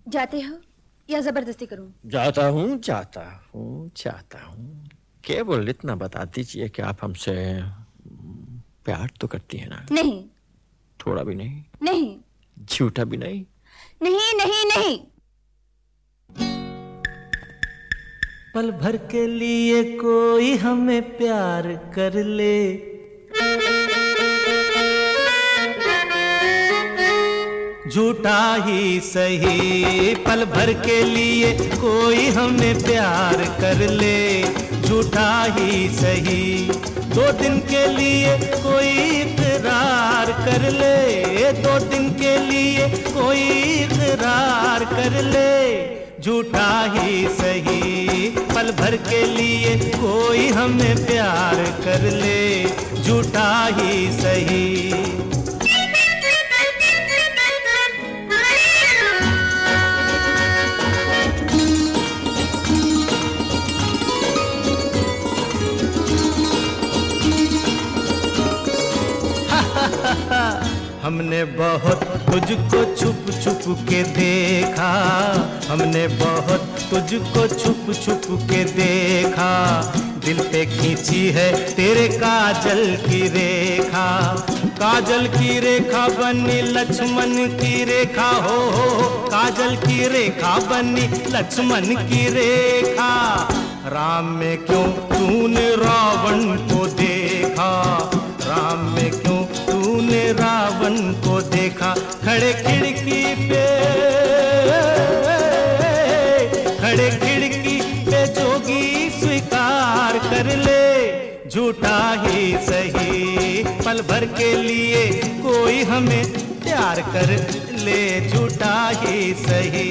जाते हो या जबरदस्ती करूं? जाता हूँ जाता हूँ जाता हूँ। केवल इतना बता दीजिए कि आप हमसे प्यार तो करती है ना? नहीं। थोड़ा भी नहीं? नहीं। झूठा भी नहीं? नहीं नहीं नहीं। पल भर के लिए कोई हमें प्यार कर ले, झूठा ही सही। पल भर के लिए कोई हमें प्यार कर ले, झूठा ही सही। 2 दिन के लिए कोई इकरार कर ले, 2 दिन के लिए कोई इकरार कर ले, झूठा ही सही। पल भर के लिए कोई हमें प्यार कर ले, झूठा ही सही। हमने बहुत तुझको छुप छुप के देखा, हमने बहुत तुझको छुप छुप के देखा। दिल पे खींची है तेरे काजल की रेखा, काजल की रेखा बनी लक्ष्मण की रेखा। हो काजल की रेखा बनी लक्ष्मण की रेखा। राम में क्यों तूने रावण को देखा, राम में क्यों तूने रावण को देखा। खड़े खिड़की पे, खड़े खिड़की पे जोगी स्वीकार कर ले, झूठा ही सही। पल भर के लिए कोई हमें प्यार कर ले, झूठा ही सही।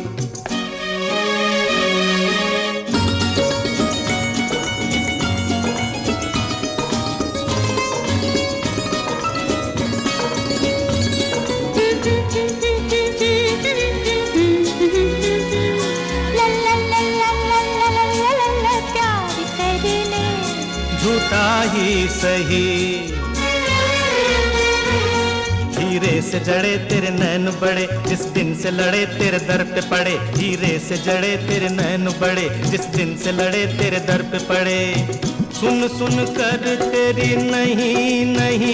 झूठा ही सही। हीरे से जड़े तेरे नैन बड़े, जिस दिन से लड़े तेरे दर पे पड़े। हीरे से जड़े तेरे नैन बड़े, जिस दिन से लड़े तेरे दर पे पड़े। सुन सुन कर तेरी नहीं नहीं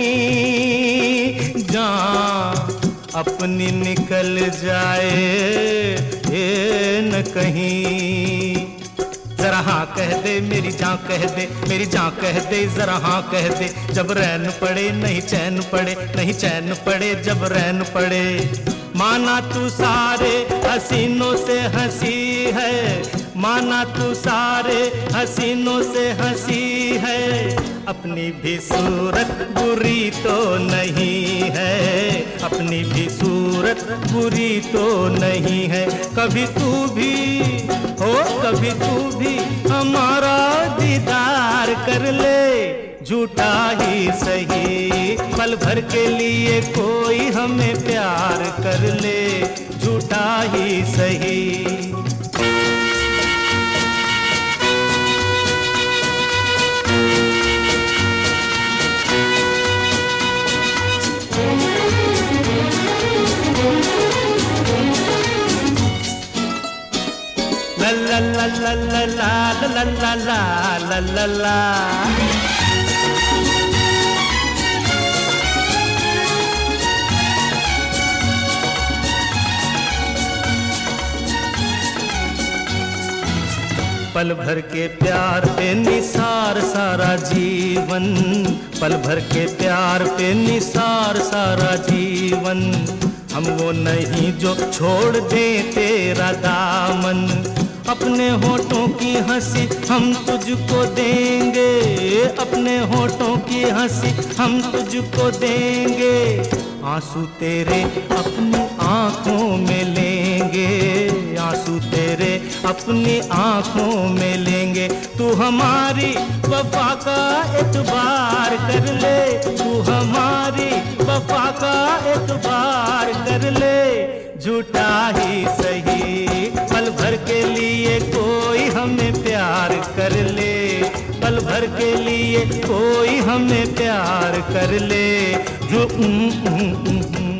जान अपनी निकल जाए ये न कहीं। जरा हाँ कह दे मेरी जान कह दे, मेरी जान कह दे जरा हाँ कह दे। जब रैन पड़े नहीं चैन पड़े, नहीं चैन पड़े जब रैन पड़े। माना तू सारे हसीनों से हंसी है, माना तू सारे हसीनों से हंसी है। अपनी भी सूरत बुरी तो नहीं है, अपनी भी सूरत बुरी तो नहीं है। कभी तू भी हो, कभी तू भी हमारा दीदार कर ले, झूठा ही सही। पल भर के लिए कोई हमें प्यार कर ले, झूठा ही सही। La la la la la la la la la la। पल भर के प्यार पे निसार सारा जीवन, पल भर के प्यार पे निसार सारा जीवन। हम वो नहीं जो छोड़ दे तेरा दामन। अपने होठों की हंसी हम तुझको देंगे, अपने होठों की हंसी हम तुझको देंगे। आंसू तेरे अपनी आंखों में लेंगे, आंसू तेरे अपनी आंखों में लेंगे। तू हमारी वफा का एतबार कर ले, तू हमारी वफा का एतबार कर ले, झूठा ही सही। पल भर के लिए कोई हमें प्यार कर ले, पल भर के लिए कोई हमें प्यार कर ले।